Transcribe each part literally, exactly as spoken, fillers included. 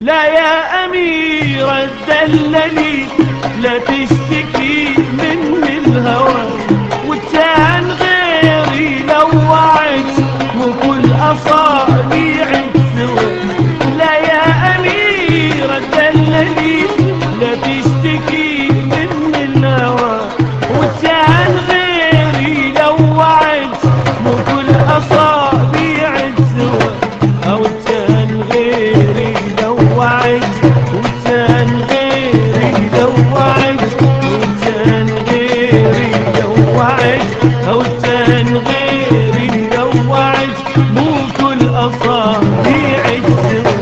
لا يا أمير الدللي لا تشتكي من الهوى، وكان غيري لو وعد وكل أصابيعك سوى. لا يا أمير الدللي لا تشتكي من الهوى، وكان غيري لو وعد وكل أصابيعك سوى. أو كان غيري وعد وكان غيري لو وعد، وكان غيري لو وعد، أو كان غيري لو وعد مو كل أصابيعك سوى.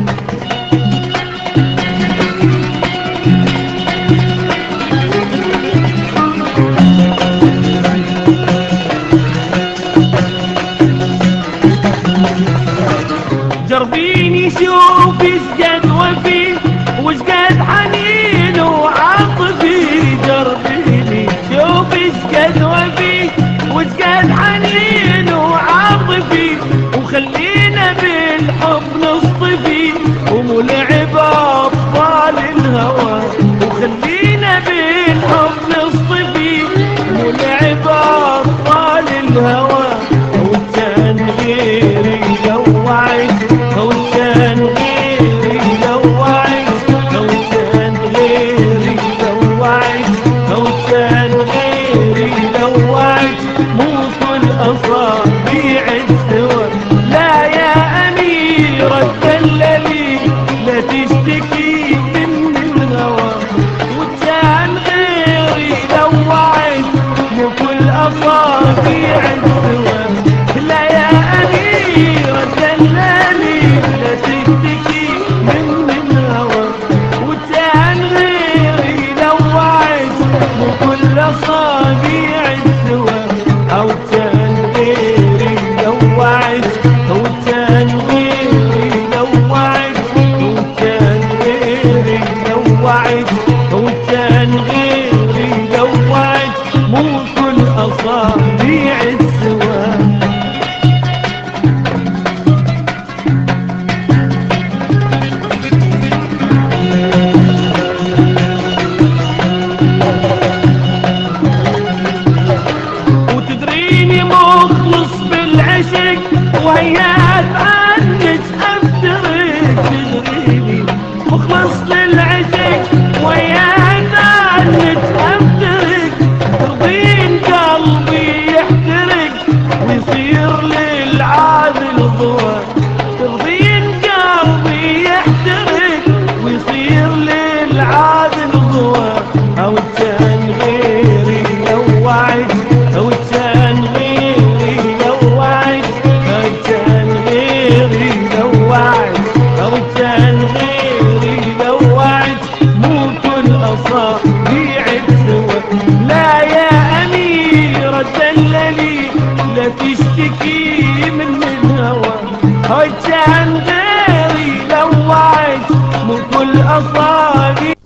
جربيني شوفي شقد وفي وشقد حنين وعاطفي، جربيني شوفي شقد وفي وشقد حنين وعاطفي، وخلينا بالحب نصطفي ومو لعب أطفال الهوى، وخلينا بالحب نصطفي ومو لعب أطفال الهوى. وكان غيري لو وعد، أو كان غيري لو وعد، أو كان غيري لو وعد، أو كان غيري لو وعد مو كل أصابيعك سوى. لا يا أمير الدللي لا تشتكي من الهوى، وكان غيري لو وعد مو كل أصابيعك سوى. لا يا أمير الدللي لا تشتكي من الهوى، وكان غيري لو وعد وكل أصابيعك سوى. أو كان غيري لو وعد، أو كان غيري لو وعد، أو كان غيري لو وعد، أو كان غيري لو وعد مو كل أصابيعك سوى. وهيات عنك أفترك، تدريني مخلص للعشق وهيات عنك أفترك، ترضين قلبي يحترق ويصير للعادل ضوى، ترضين قلبي يحترق ويصير للعادل ضوى. أو كان غيري لو وعد، أو كان غيري لو وعد، أو كان غيري لو وعد، أو كان غيري لو وعد مو كل أصابيعك سوى. لا يا أمير الدللي لا تشتكي من الهوى، أو كان غيري لو وعد مو كل أصابيعك